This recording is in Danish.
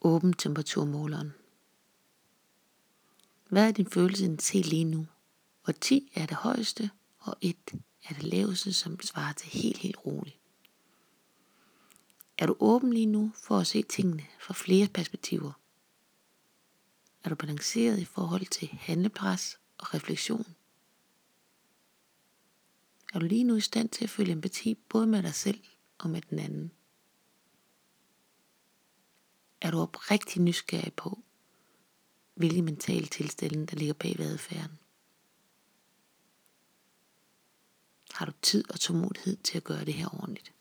Åbn temperaturmåleren. Hvad er din følelsesintensitet lige nu? Hvor 10 er det højeste, og 1 er det laveste, som svarer til helt roligt. Er du åben lige nu for at se tingene fra flere perspektiver? Er du balanceret i forhold til handlepres og refleksion? Er du lige nu i stand til at føle empati både med dig selv og med den anden? Er du oprigtig nysgerrig på, hvilke mentale tilstande, der ligger bag ved adfærden? Har du tid og tålmodighed til at gøre det her ordentligt?